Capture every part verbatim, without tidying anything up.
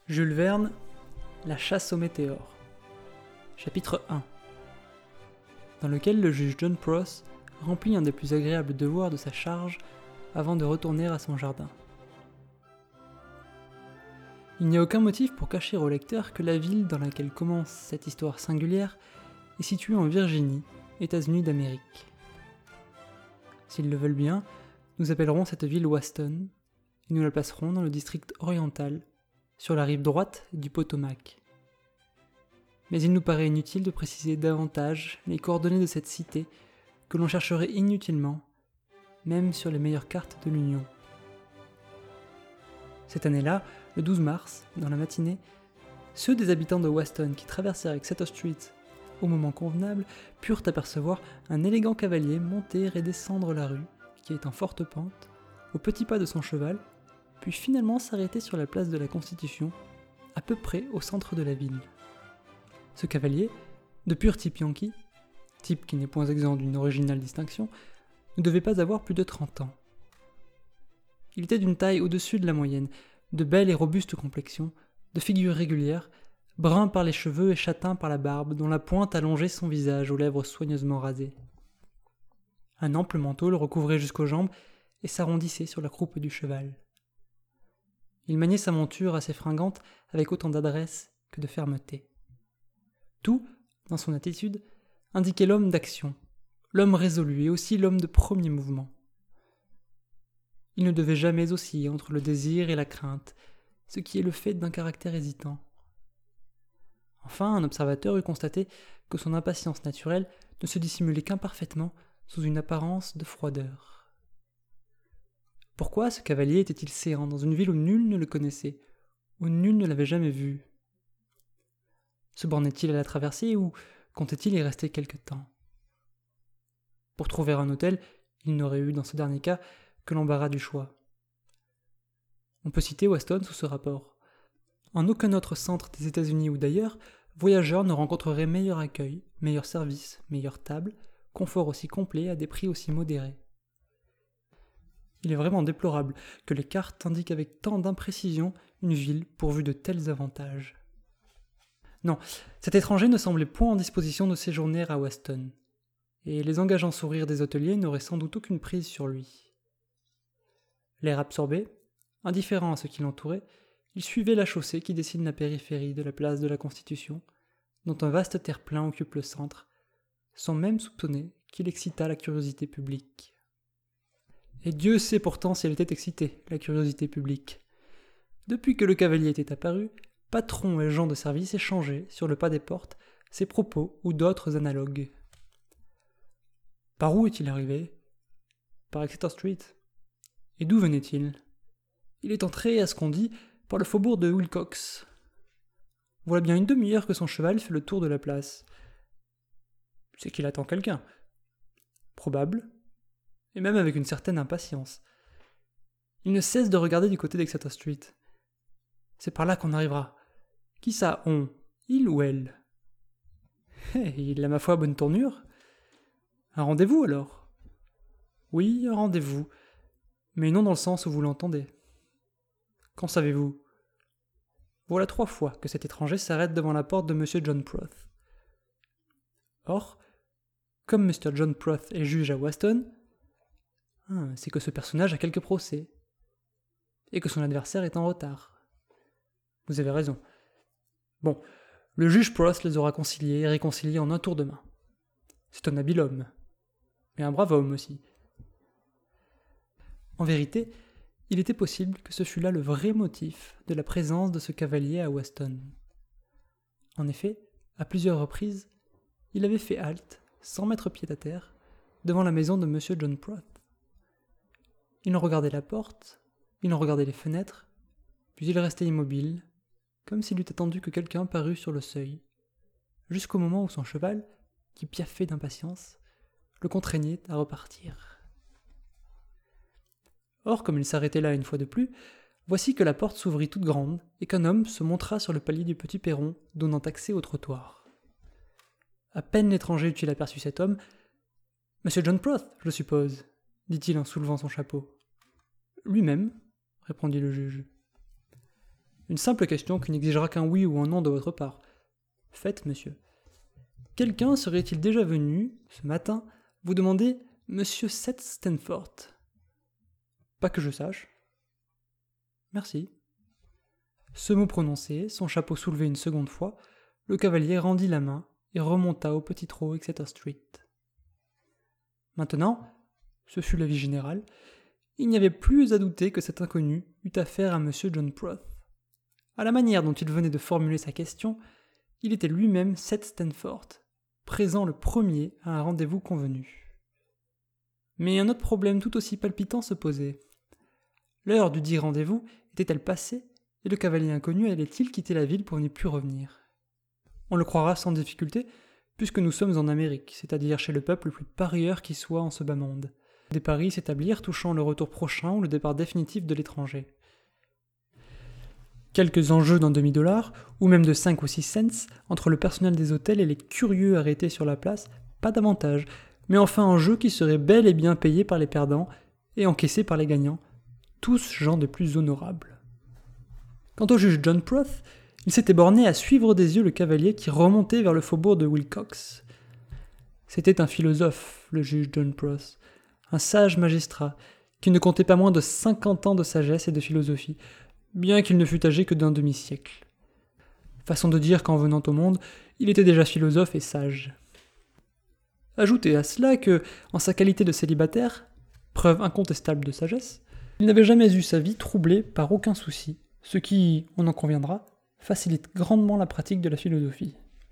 Jules Verne, La chasse au météore. Chapitre un, dans lequel le juge John Pross remplit un des plus agréables devoirs de sa charge avant de retourner à son jardin. Il n'y a aucun motif pour cacher au lecteur que la ville dans laquelle commence cette histoire singulière est située en Virginie, États-Unis d'Amérique. S'ils le veulent bien, nous appellerons cette ville Waston, et nous la placerons dans le district oriental, sur la rive droite du Potomac. Mais il nous paraît inutile de préciser davantage les coordonnées de cette cité que l'on chercherait inutilement, même sur les meilleures cartes de l'Union. Cette année-là, le douze mars, dans la matinée, ceux des habitants de Waston qui traversèrent Exeter Street au moment convenable purent apercevoir un élégant cavalier monter et descendre la rue, qui est en forte pente, au petit pas de son cheval, puis finalement s'arrêter sur la place de la Constitution, à peu près au centre de la ville. Ce cavalier, de pur type yankee, type qui n'est point exempt d'une originale distinction, ne devait pas avoir plus de trente ans. Il était d'une taille au-dessus de la moyenne, de belle et robuste complexion, de figure régulière, brun par les cheveux et châtain par la barbe, dont la pointe allongeait son visage aux lèvres soigneusement rasées. Un ample manteau le recouvrait jusqu'aux jambes et s'arrondissait sur la croupe du cheval. Il maniait sa monture assez fringante avec autant d'adresse que de fermeté. Tout, dans son attitude, indiquait l'homme d'action, l'homme résolu et aussi l'homme de premier mouvement. Il ne devait jamais osciller entre le désir et la crainte, ce qui est le fait d'un caractère hésitant. Enfin, un observateur eût constaté que son impatience naturelle ne se dissimulait qu'imparfaitement sous une apparence de froideur. Pourquoi ce cavalier était-il séant dans une ville où nul ne le connaissait, où nul ne l'avait jamais vu? Se bornait-il à la traverser ou comptait-il y rester quelque temps? Pour trouver un hôtel, il n'aurait eu dans ce dernier cas que l'embarras du choix. On peut citer Waston sous ce rapport. En aucun autre centre des États-Unis ou d'ailleurs, voyageurs ne rencontreraient meilleur accueil, meilleur service, meilleure table, confort aussi complet à des prix aussi modérés. Il est vraiment déplorable que les cartes indiquent avec tant d'imprécision une ville pourvue de tels avantages. Non, cet étranger ne semblait point en disposition de séjourner à Waston, et les engageants sourires des hôteliers n'auraient sans doute aucune prise sur lui. L'air absorbé, indifférent à ce qui l'entourait, il suivait la chaussée qui dessine la périphérie de la place de la Constitution, dont un vaste terre-plein occupe le centre, sans même soupçonner qu'il excitât la curiosité publique. Et Dieu sait pourtant si elle était excitée, la curiosité publique. Depuis que le cavalier était apparu, patrons et gens de service échangeaient, sur le pas des portes, ses propos ou d'autres analogues. Par où est-il arrivé? Par Exeter Street. Et d'où venait-il? Il est entré, à ce qu'on dit, par le faubourg de Wilcox. Voilà bien une demi-heure que son cheval fait le tour de la place. C'est qu'il attend quelqu'un. Probable, et même avec une certaine impatience. Il ne cesse de regarder du côté d'Exeter Street. C'est par là qu'on arrivera. Qui ça, on? Il ou elle? Eh, il a ma foi bonne tournure. Un rendez-vous alors? Oui, un rendez-vous, mais non dans le sens où vous l'entendez. Qu'en savez-vous? Voilà trois fois que cet étranger s'arrête devant la porte de monsieur John Pross. Or, comme monsieur John Pross est juge à Waston, hein, c'est que ce personnage a quelques procès, et que son adversaire est en retard. Vous avez raison. Bon, le juge Pross les aura conciliés et réconciliés en un tour de main. C'est un habile homme, mais un brave homme aussi. En vérité, il était possible que ce fût là le vrai motif de la présence de ce cavalier à Waston. En effet, à plusieurs reprises, il avait fait halte, sans mettre pied à terre, devant la maison de monsieur John Pross. Il en regardait la porte, il en regardait les fenêtres, puis il restait immobile, comme s'il eût attendu que quelqu'un parût sur le seuil, jusqu'au moment où son cheval, qui piaffait d'impatience, le contraignait à repartir. Or, comme il s'arrêtait là une fois de plus, voici que la porte s'ouvrit toute grande et qu'un homme se montra sur le palier du petit perron donnant accès au trottoir. À peine l'étranger eut-il aperçu cet homme. « Monsieur John Pross, je suppose » dit-il en soulevant son chapeau. « Lui-même » répondit le juge. Une simple question qui n'exigera qu'un oui ou un non de votre part. Faites, monsieur. Quelqu'un serait-il déjà venu, ce matin, vous demander « Monsieur Seth Stanford ?» Pas que je sache. Merci. Ce mot prononcé, son chapeau soulevé une seconde fois, le cavalier rendit la main et remonta au petit trot Exeter Street. Maintenant, ce fut l'avis général, il n'y avait plus à douter que cet inconnu eut affaire à monsieur John Proth. À la manière dont il venait de formuler sa question, il était lui-même Seth Stanford, présent le premier à un rendez-vous convenu. Mais un autre problème tout aussi palpitant se posait. L'heure du dit rendez-vous était-elle passée, et le cavalier inconnu allait-il quitter la ville pour n'y plus revenir ? On le croira sans difficulté, puisque nous sommes en Amérique, c'est-à-dire chez le peuple le plus parieur qui soit en ce bas monde. Des paris s'établirent touchant le retour prochain ou le départ définitif de l'étranger. Quelques enjeux d'un demi-dollar, ou même de cinq ou six cents, entre le personnel des hôtels et les curieux arrêtés sur la place, pas davantage, mais enfin un jeu qui serait bel et bien payé par les perdants et encaissé par les gagnants, tous gens de plus honorables. Quant au juge John Proth, il s'était borné à suivre des yeux le cavalier qui remontait vers le faubourg de Wilcox. C'était un philosophe, le juge John Proth, un sage magistrat, qui ne comptait pas moins de cinquante ans de sagesse et de philosophie, bien qu'il ne fût âgé que d'un demi-siècle. Façon de dire qu'en venant au monde, il était déjà philosophe et sage. Ajoutez à cela que, en sa qualité de célibataire, preuve incontestable de sagesse, il n'avait jamais eu sa vie troublée par aucun souci, ce qui, on en conviendra, facilite grandement la pratique de la philosophie.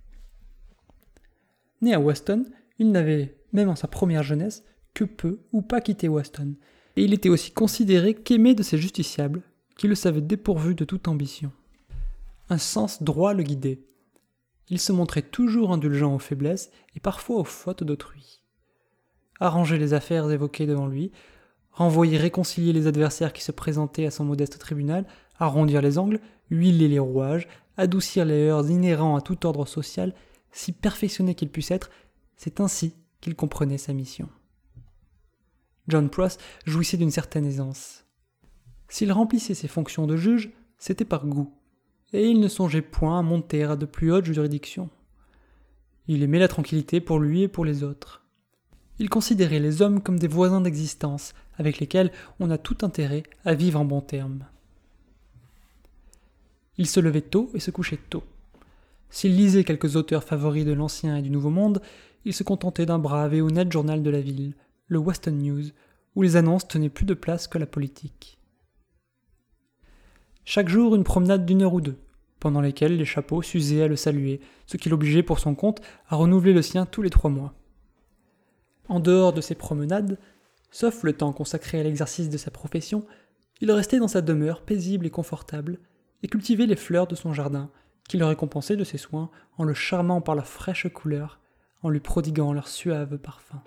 Né à Weston, il n'avait, même en sa première jeunesse, que peu ou pas quitté Weston, et il était aussi considéré qu'aimé de ses justiciables, qui le savaient dépourvus de toute ambition. Un sens droit le guidait. Il se montrait toujours indulgent aux faiblesses et parfois aux fautes d'autrui. Arranger les affaires évoquées devant lui, renvoyer réconcilier les adversaires qui se présentaient à son modeste tribunal, arrondir les angles, huiler les rouages, adoucir les heurts inhérents à tout ordre social, si perfectionné qu'il puisse être, c'est ainsi qu'il comprenait sa mission. John Proth jouissait d'une certaine aisance. S'il remplissait ses fonctions de juge, c'était par goût, et il ne songeait point à monter à de plus hautes juridictions. Il aimait la tranquillité pour lui et pour les autres. Il considérait les hommes comme des voisins d'existence, avec lesquels on a tout intérêt à vivre en bons termes. Il se levait tôt et se couchait tôt. S'il lisait quelques auteurs favoris de l'Ancien et du Nouveau Monde, il se contentait d'un brave et honnête journal de la ville, le Weston News, où les annonces tenaient plus de place que la politique. Chaque jour une promenade d'une heure ou deux, pendant lesquelles les chapeaux s'usaient à le saluer, ce qui l'obligeait pour son compte à renouveler le sien tous les trois mois. En dehors de ces promenades, sauf le temps consacré à l'exercice de sa profession, il restait dans sa demeure paisible et confortable, et cultivait les fleurs de son jardin, qu'il récompensait de ses soins en le charmant par leur fraîche couleur, en lui prodiguant leur suave parfum.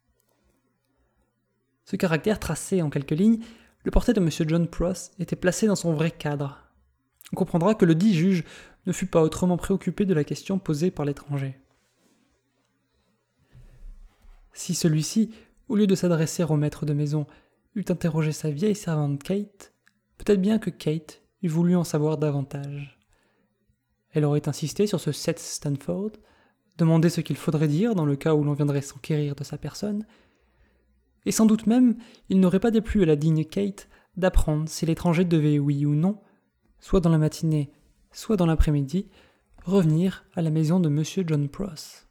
Ce caractère tracé en quelques lignes, le portrait de M. John Proth était placé dans son vrai cadre. On comprendra que le dit juge ne fut pas autrement préoccupé de la question posée par l'étranger. Si celui-ci, au lieu de s'adresser au maître de maison, eût interrogé sa vieille servante Kate, peut-être bien que Kate eût voulu en savoir davantage. Elle aurait insisté sur ce Seth Stanford, demandé ce qu'il faudrait dire dans le cas où l'on viendrait s'enquérir de sa personne, et sans doute même, il n'aurait pas déplu à la digne Kate d'apprendre si l'étranger devait, oui ou non, soit dans la matinée, soit dans l'après-midi, revenir à la maison de M. John Proth.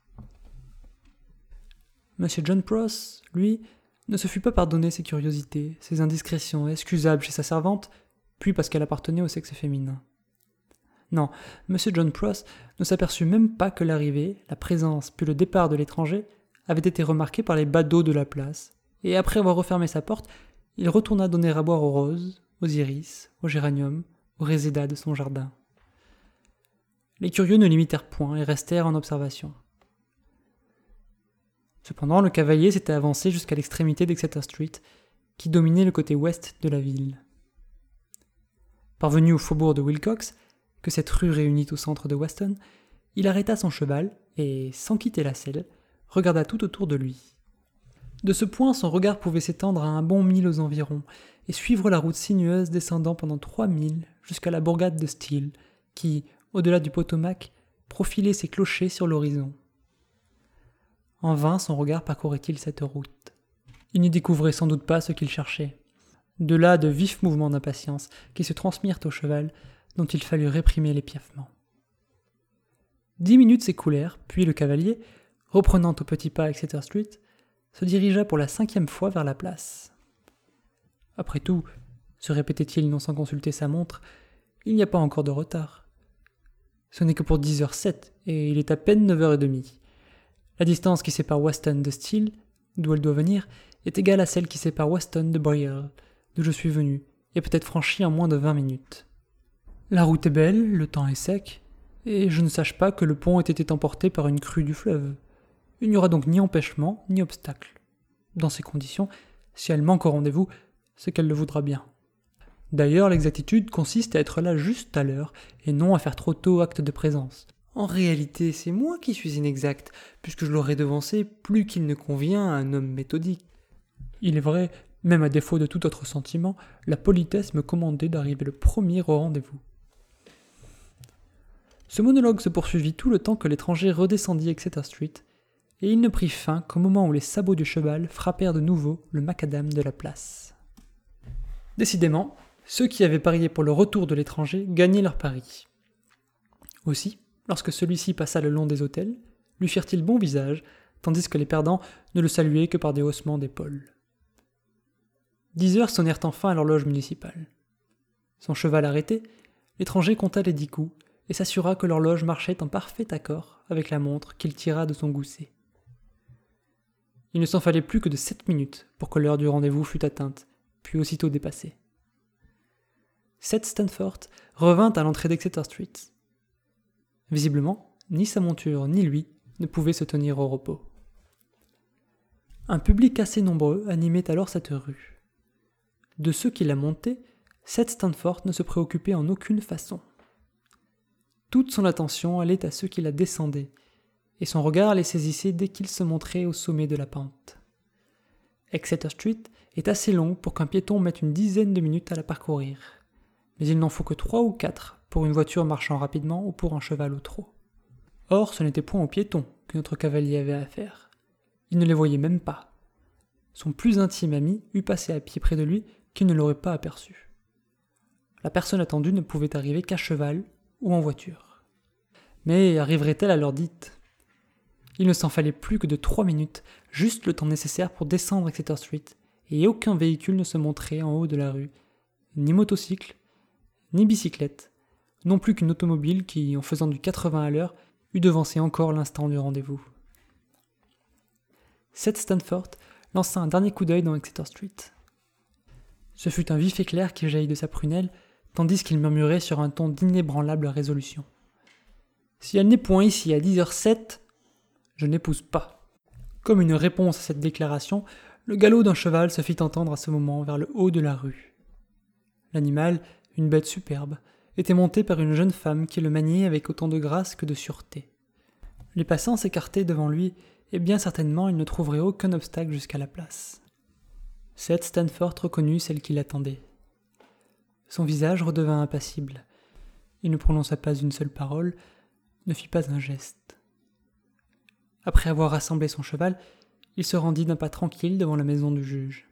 M. John Proth, lui, ne se fut pas pardonner ses curiosités, ses indiscrétions excusables chez sa servante, puis parce qu'elle appartenait au sexe féminin. Non, M. John Proth ne s'aperçut même pas que l'arrivée, la présence puis le départ de l'étranger avaient été remarqués par les badauds de la place, et après avoir refermé sa porte, il retourna donner à boire aux roses, aux iris, aux géraniums, aux résédas de son jardin. Les curieux ne l'imitèrent point et restèrent en observation. Cependant, le cavalier s'était avancé jusqu'à l'extrémité d'Exeter Street, qui dominait le côté ouest de la ville. Parvenu au faubourg de Wilcox, que cette rue réunit au centre de Weston, il arrêta son cheval et, sans quitter la selle, regarda tout autour de lui. De ce point, son regard pouvait s'étendre à un bon mille aux environs, et suivre la route sinueuse descendant pendant trois milles jusqu'à la bourgade de Steele, qui, au-delà du Potomac, profilait ses clochers sur l'horizon. En vain son regard parcourait-il cette route. Il n'y découvrait sans doute pas ce qu'il cherchait. De là de vifs mouvements d'impatience qui se transmirent au cheval, dont il fallut réprimer l'épiaffement. Dix minutes s'écoulèrent, puis le cavalier, reprenant au petit pas Exeter Street, se dirigea pour la cinquième fois vers la place. Après tout, se répétait-il non sans consulter sa montre, il n'y a pas encore de retard. Ce n'est que pour dix heures sept, et il est à peine neuf heures trente. La distance qui sépare Weston de Steele, d'où elle doit venir, est égale à celle qui sépare Weston de Brielle, d'où je suis venu, et peut être franchie en moins de vingt minutes. La route est belle, le temps est sec, et je ne sache pas que le pont ait été emporté par une crue du fleuve. Il n'y aura donc ni empêchement, ni obstacle. Dans ces conditions, si elle manque au rendez-vous, c'est qu'elle le voudra bien. D'ailleurs, l'exactitude consiste à être là juste à l'heure, et non à faire trop tôt acte de présence. En réalité, c'est moi qui suis inexact, puisque je l'aurais devancé plus qu'il ne convient à un homme méthodique. Il est vrai, même à défaut de tout autre sentiment, la politesse me commandait d'arriver le premier au rendez-vous. Ce monologue se poursuivit tout le temps que l'étranger redescendit Exeter Street, et il ne prit fin qu'au moment où les sabots du cheval frappèrent de nouveau le macadam de la place. Décidément, ceux qui avaient parié pour le retour de l'étranger gagnaient leur pari. Aussi, lorsque celui-ci passa le long des hôtels, lui firent-ils bon visage, tandis que les perdants ne le saluaient que par des haussements d'épaules. Dix heures sonnèrent enfin à l'horloge municipale. Son cheval arrêté, l'étranger compta les dix coups et s'assura que l'horloge marchait en parfait accord avec la montre qu'il tira de son gousset. Il ne s'en fallait plus que de sept minutes pour que l'heure du rendez-vous fût atteinte, puis aussitôt dépassée. Seth Stanford revint à l'entrée d'Exeter Street. Visiblement, ni sa monture ni lui ne pouvaient se tenir au repos. Un public assez nombreux animait alors cette rue. De ceux qui la montaient, Seth Stanford ne se préoccupait en aucune façon. Toute son attention allait à ceux qui la descendaient, et son regard les saisissait dès qu'ils se montraient au sommet de la pente. Exeter Street est assez longue pour qu'un piéton mette une dizaine de minutes à la parcourir, mais il n'en faut que trois ou quatre pour une voiture marchant rapidement ou pour un cheval au trot. Or, ce n'était point aux piétons que notre cavalier avait affaire. Il ne les voyait même pas. Son plus intime ami eût passé à pied près de lui qu'il ne l'aurait pas aperçu. La personne attendue ne pouvait arriver qu'à cheval ou en voiture. Mais arriverait-elle à l'heure dite ? Il ne s'en fallait plus que de trois minutes, juste le temps nécessaire pour descendre Exeter Street, et aucun véhicule ne se montrait en haut de la rue, ni motocycle, ni bicyclette, non plus qu'une automobile qui, en faisant du quatre-vingts à l'heure, eût devancé encore l'instant du rendez-vous. Seth Stanford lança un dernier coup d'œil dans Exeter Street. Ce fut un vif éclair qui jaillit de sa prunelle, tandis qu'il murmurait sur un ton d'inébranlable résolution. « Si elle n'est point ici à dix heures sept, je n'épouse pas. » Comme une réponse à cette déclaration, le galop d'un cheval se fit entendre à ce moment vers le haut de la rue. L'animal, une bête superbe, était monté par une jeune femme qui le maniait avec autant de grâce que de sûreté. Les passants s'écartaient devant lui, et bien certainement il ne trouverait aucun obstacle jusqu'à la place. Seth Stanford reconnut celle qui l'attendait. Son visage redevint impassible. Il ne prononça pas une seule parole, ne fit pas un geste. Après avoir rassemblé son cheval, il se rendit d'un pas tranquille devant la maison du juge.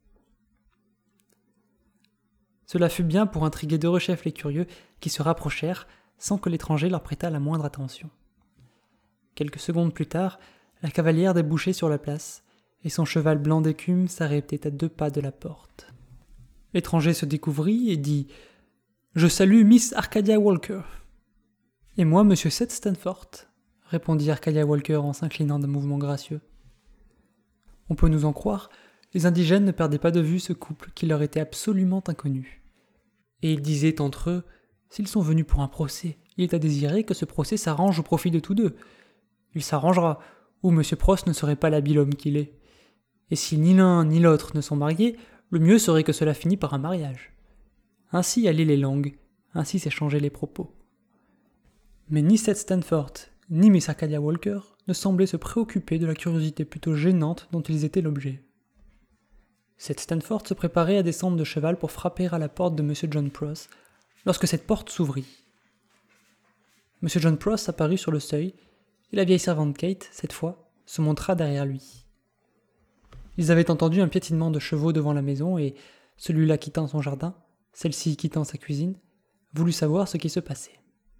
Cela fut bien pour intriguer derechef les curieux qui se rapprochèrent sans que l'étranger leur prêtât la moindre attention. Quelques secondes plus tard, la cavalière débouchait sur la place, et son cheval blanc d'écume s'arrêtait à deux pas de la porte. L'étranger se découvrit et dit « Je salue Miss Arcadia Walker. »« Et moi, monsieur Seth Stanford, » répondit Arcadia Walker en s'inclinant d'un mouvement gracieux. On peut nous en croire, les indigènes ne perdaient pas de vue ce couple qui leur était absolument inconnu. Et ils disaient entre eux « S'ils sont venus pour un procès, il est à désirer que ce procès s'arrange au profit de tous deux. Il s'arrangera, ou M. Pross ne serait pas l'habile homme qu'il est. Et si ni l'un ni l'autre ne sont mariés, le mieux serait que cela finît par un mariage. » Ainsi allaient les langues, ainsi s'échangeaient les propos. Mais ni Seth Stanford, ni Miss Arcadia Walker ne semblaient se préoccuper de la curiosité plutôt gênante dont ils étaient l'objet. Seth Stanford se préparait à descendre de cheval pour frapper à la porte de M. John Pross, lorsque cette porte s'ouvrit. M. John Pross apparut sur le seuil, et la vieille servante Kate, cette fois, se montra derrière lui. Ils avaient entendu un piétinement de chevaux devant la maison, et celui-là quittant son jardin, celle-ci quittant sa cuisine, voulut savoir ce qui se passait.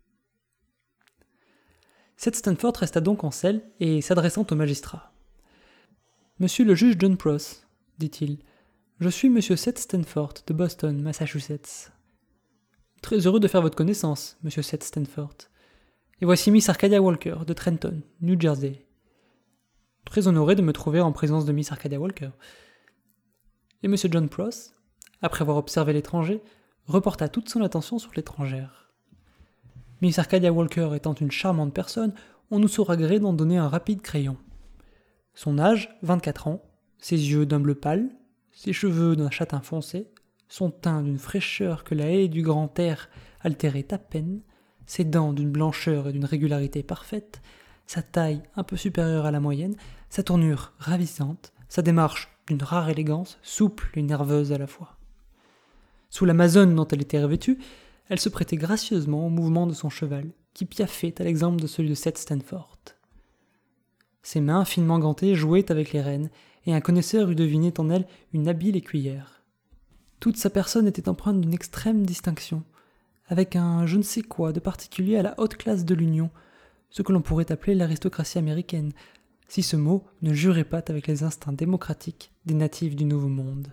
Seth Stanford resta donc en selle, et s'adressant au magistrat. « Monsieur le juge John Pross, dit-il, je suis Monsieur Seth Stanford de Boston, Massachusetts. Très heureux de faire votre connaissance, Monsieur Seth Stanford. Et voici Miss Arcadia Walker de Trenton, New Jersey. Très honoré de me trouver en présence de Miss Arcadia Walker. » Et Monsieur John Pross, après avoir observé l'étranger, reporta toute son attention sur l'étrangère. Miss Arcadia Walker étant une charmante personne, on nous saura gré d'en donner un rapide crayon. Son âge, vingt-quatre ans, ses yeux d'un bleu pâle, ses cheveux d'un châtain foncé, son teint d'une fraîcheur que la haie du grand air altérait à peine, ses dents d'une blancheur et d'une régularité parfaite, sa taille un peu supérieure à la moyenne, sa tournure ravissante, sa démarche d'une rare élégance, souple et nerveuse à la fois. Sous l'amazone dont elle était revêtue, elle se prêtait gracieusement au mouvement de son cheval, qui piaffait à l'exemple de celui de Seth Stanford. Ses mains finement gantées jouaient avec les rênes, et un connaisseur eût deviné en elle une habile écuyère. Toute sa personne était empreinte d'une extrême distinction, avec un je ne sais quoi de particulier à la haute classe de l'Union, ce que l'on pourrait appeler l'aristocratie américaine, si ce mot ne jurait pas avec les instincts démocratiques des natifs du Nouveau Monde.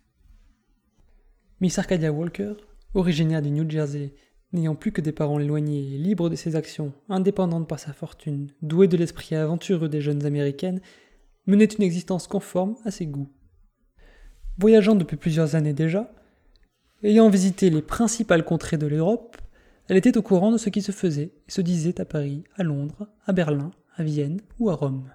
Miss Arcadia Walker, originaire du New Jersey, n'ayant plus que des parents éloignés et libre de ses actions, indépendante par sa fortune, douée de l'esprit aventureux des jeunes américaines, menait une existence conforme à ses goûts. Voyageant depuis plusieurs années déjà, ayant visité les principales contrées de l'Europe, elle était au courant de ce qui se faisait et se disait à Paris, à Londres, à Berlin, à Vienne ou à Rome.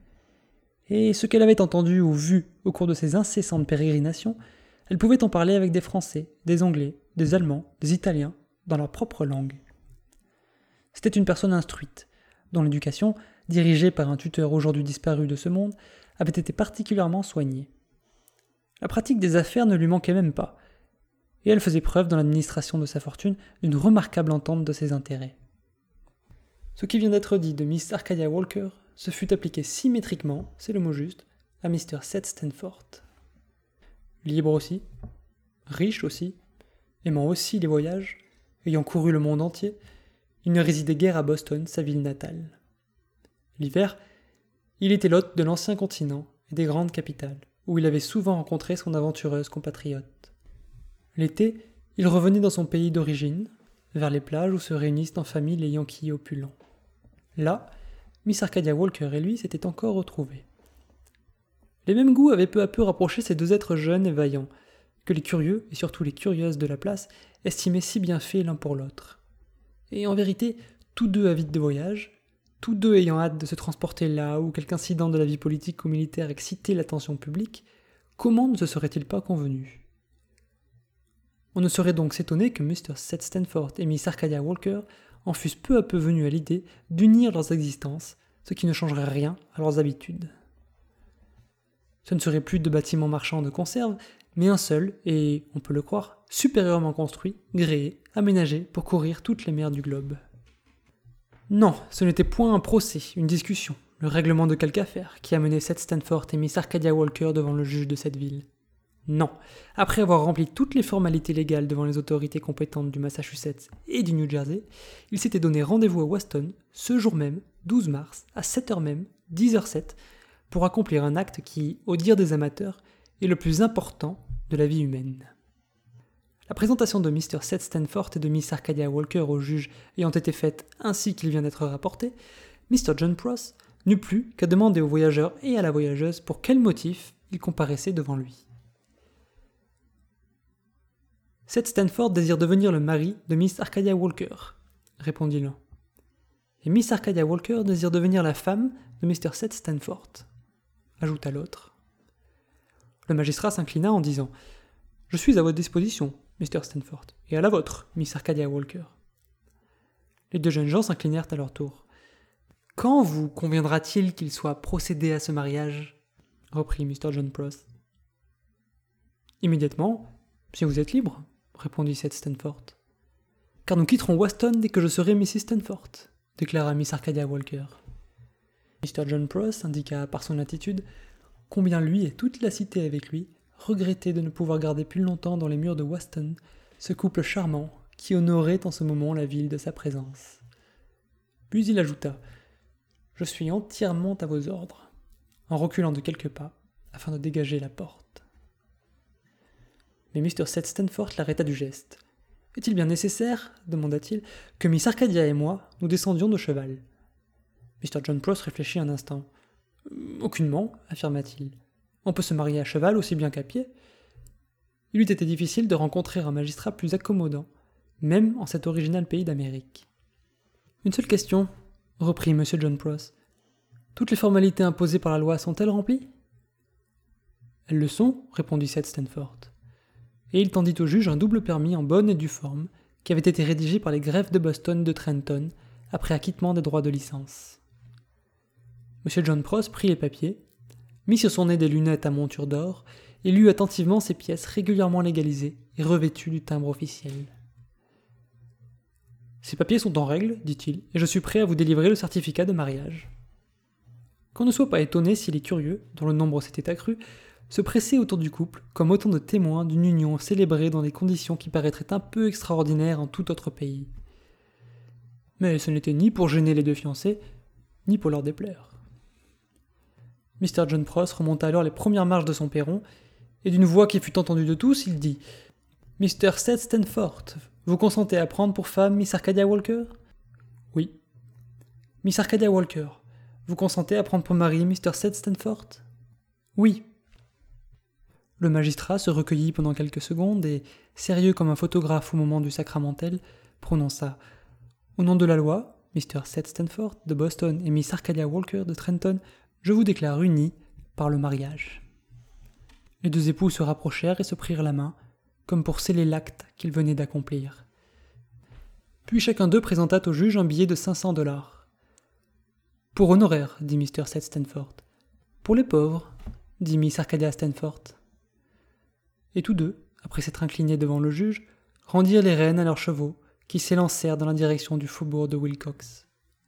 Et ce qu'elle avait entendu ou vu au cours de ses incessantes pérégrinations, elle pouvait en parler avec des Français, des Anglais, des Allemands, des Italiens, dans leur propre langue. C'était une personne instruite, dont l'éducation, dirigée par un tuteur aujourd'hui disparu de ce monde, avait été particulièrement soignée. La pratique des affaires ne lui manquait même pas, et elle faisait preuve dans l'administration de sa fortune d'une remarquable entente de ses intérêts. Ce qui vient d'être dit de Miss Arcadia Walker se fut appliqué symétriquement, c'est le mot juste, à mister Seth Stanford. Libre aussi, riche aussi, aimant aussi les voyages, ayant couru le monde entier, il ne résidait guère à Boston, sa ville natale. L'hiver, il était l'hôte de l'ancien continent et des grandes capitales, où il avait souvent rencontré son aventureuse compatriote. L'été, il revenait dans son pays d'origine, vers les plages où se réunissent en famille les Yankees opulents. Là, Miss Arcadia Walker et lui s'étaient encore retrouvés. Les mêmes goûts avaient peu à peu rapproché ces deux êtres jeunes et vaillants, que les curieux, et surtout les curieuses de la place, estimaient si bien faits l'un pour l'autre. Et en vérité, tous deux avides de voyage, tous deux ayant hâte de se transporter là où quelque incident de la vie politique ou militaire excitait l'attention publique, comment ne se serait-il pas convenu ? On ne saurait donc s'étonner que mister Seth Stanford et Miss Arcadia Walker en fussent peu à peu venus à l'idée d'unir leurs existences, ce qui ne changerait rien à leurs habitudes. Ce ne serait plus de bâtiments marchands de conserve, mais un seul, et, on peut le croire, supérieurement construit, gréé, aménagé pour courir toutes les mers du globe. Non, ce n'était point un procès, une discussion, le règlement de quelque affaire, qui amenait Seth Stanford et Miss Arcadia Walker devant le juge de cette ville. Non, après avoir rempli toutes les formalités légales devant les autorités compétentes du Massachusetts et du New Jersey, il s'était donné rendez-vous à Weston, ce jour même, douze mars, à sept heures même, dix heures sept, pour accomplir un acte qui, au dire des amateurs, est le plus important de la vie humaine. La présentation de mister Seth Stanford et de Miss Arcadia Walker au juge ayant été faite ainsi qu'il vient d'être rapporté, mister John Pross n'eut plus qu'à demander au voyageur et à la voyageuse pour quel motif ils comparaissaient devant lui. Seth Stanford désire devenir le mari de Miss Arcadia Walker, répondit l'un. Et Miss Arcadia Walker désire devenir la femme de mister Seth Stanford, ajouta l'autre. Le magistrat s'inclina en disant « Je suis à votre disposition, mister Stanford, et à la vôtre, Miss Arcadia Walker. » Les deux jeunes gens s'inclinèrent à leur tour. « Quand vous conviendra-t-il qu'il soit procédé à ce mariage ?» reprit mister John Pross. « Immédiatement, si vous êtes libre, » répondit Seth Stanford. car nous quitterons Waston dès que je serai missus Stanford, déclara Miss Arcadia Walker. mister John Pross indiqua par son attitude combien lui et toute la cité avec lui regrettaient de ne pouvoir garder plus longtemps dans les murs de Waston ce couple charmant qui honorait en ce moment la ville de sa présence. Puis il ajouta « Je suis entièrement à vos ordres », en reculant de quelques pas afin de dégager la porte. Mais mister Seth Stanford l'arrêta du geste. « Est-il bien nécessaire, demanda-t-il, que Miss Arcadia et moi nous descendions de cheval ?» mister John Pross réfléchit un instant. « Aucunement, affirma-t-il. On peut se marier à cheval aussi bien qu'à pied. » Il eût été difficile de rencontrer un magistrat plus accommodant, même en cet original pays d'Amérique. « Une seule question, reprit M. John Pross. Toutes les formalités imposées par la loi sont-elles remplies ? » « Elles le sont, répondit Seth Stanford. Et il tendit au juge un double permis en bonne et due forme, qui avait été rédigé par les greffes de Boston de Trenton, après acquittement des droits de licence. M. John Pross prit les papiers, mit sur son nez des lunettes à monture d'or, et lut attentivement ces pièces régulièrement légalisées et revêtues du timbre officiel. « Ces papiers sont en règle, dit-il, et je suis prêt à vous délivrer le certificat de mariage. » Qu'on ne soit pas étonné si les curieux, dont le nombre s'était accru, se pressaient autour du couple comme autant de témoins d'une union célébrée dans des conditions qui paraîtraient un peu extraordinaires en tout autre pays. Mais ce n'était ni pour gêner les deux fiancés, ni pour leur déplaire. mister John Pross remonta alors les premières marches de son perron, et d'une voix qui fut entendue de tous, il dit « mister Seth Stanford, vous consentez à prendre pour femme Miss Arcadia Walker ?»« Oui. »« Miss Arcadia Walker, vous consentez à prendre pour mari mister Seth Stanford ?»« Oui. » Le magistrat se recueillit pendant quelques secondes et, sérieux comme un photographe au moment du sacramentel, prononça « Au nom de la loi, mister Seth Stanford de Boston et Miss Arcadia Walker de Trenton, je vous déclare unis par le mariage. » Les deux époux se rapprochèrent et se prirent la main, comme pour sceller l'acte qu'ils venaient d'accomplir. Puis chacun d'eux présenta au juge un billet de cinq cents dollars. « Pour honoraires, dit mister Seth Stanford. »« Pour les pauvres, dit Miss Arcadia Stanford. » Et tous deux, après s'être inclinés devant le juge, rendirent les rênes à leurs chevaux, qui s'élancèrent dans la direction du faubourg de Wilcox.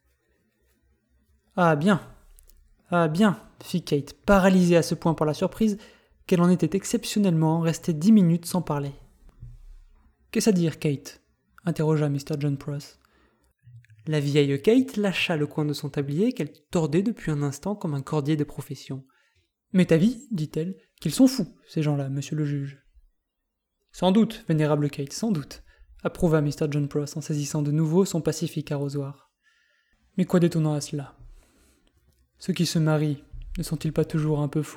« Ah bien, ah bien, fit Kate, paralysée à ce point par la surprise qu'elle en était exceptionnellement restée dix minutes sans parler. « Qu'est-ce à dire, Kate ?» interrogea mister John Pross. La vieille Kate lâcha le coin de son tablier qu'elle tordait depuis un instant comme un cordier de profession. « M'est avis, dit-elle, qu'ils sont fous, ces gens-là, monsieur le juge. »« Sans doute, vénérable Kate, sans doute, » approuva mister John Pross en saisissant de nouveau son pacifique arrosoir. « Mais quoi d'étonnant à cela ? Ceux qui se marient, ne sont-ils pas toujours un peu fous ?